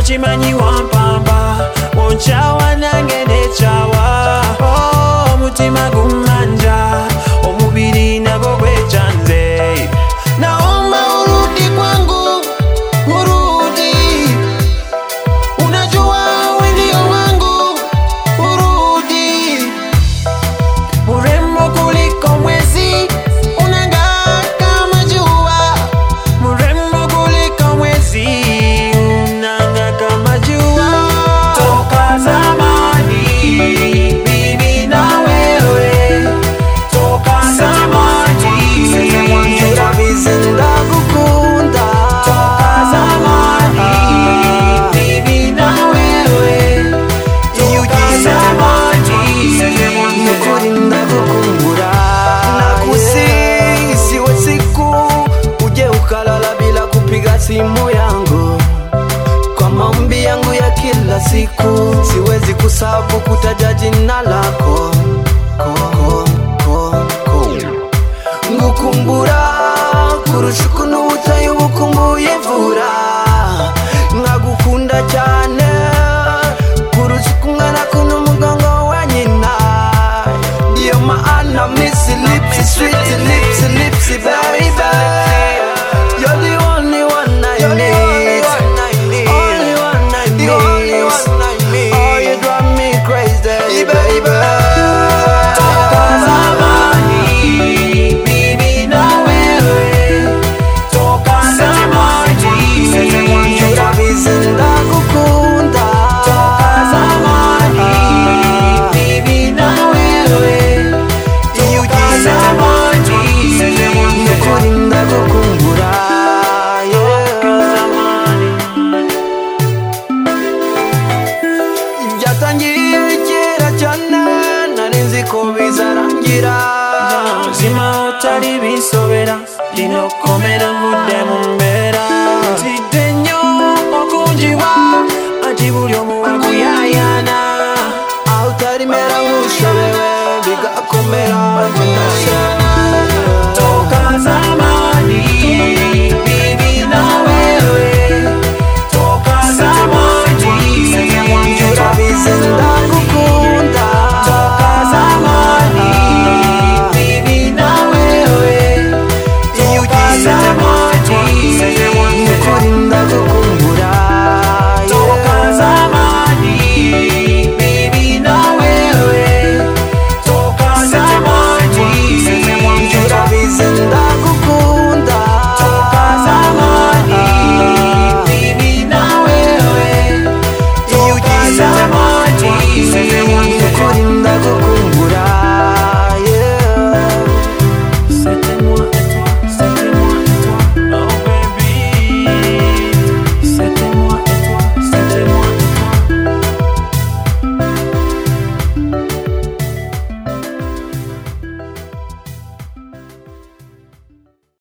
chimanyi wampamba onchawa nange nechawa omutima gumanja omubiri nabo gwechanze naomba urudi kwangu urudi unajua wewe ndio wangu urudi murembo kuliko mwezi unang'aa kama jua murembo kuliko mwezi unang'aa kama jua toka zamani mimi na wewe toka zamani turabizinda gukunda toka zamani mimi na wewe toka zamani nukuri ndakukumbura nakusihi siwe siku uje ukalala bila kupiga simu yangu kwa maombi yangu ya kila siku siwezi kusabu kutaja jina lako ngukumbura kurushuku n'ubutayu bukumbuye mvura nkagukunda cyane kurushuku mwana kuno umugongo wa nyina ndiyo maana missy lips sweet lips baby you're the only one I need only one I need oh you drive me crazy baby toka zamani mimi na wewe toka zamani turabizinda gukunda toka zamani mimi na wewe toka zamani nukuri ndagukumbura byatangiye kera cyane narinzi ko bizarangira zima utari bisobera linokomera